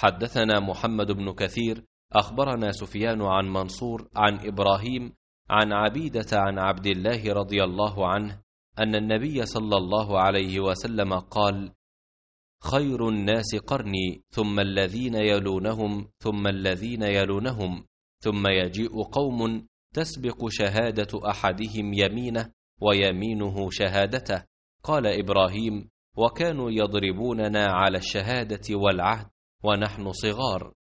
حدثنا محمد بن كثير أخبرنا سفيان عن منصور عن إبراهيم عن عبيدة عن عبد الله رضي الله عنه أن النبي صلى الله عليه وسلم قال: خير الناس قرني، ثم الذين يلونهم، ثم الذين يلونهم، ثم يجيء قوم تسبق شهادة أحدهم يمينه ويمينه شهادته. قال إبراهيم: وكانوا يضربوننا على الشهادة والعهد ونحن صغار،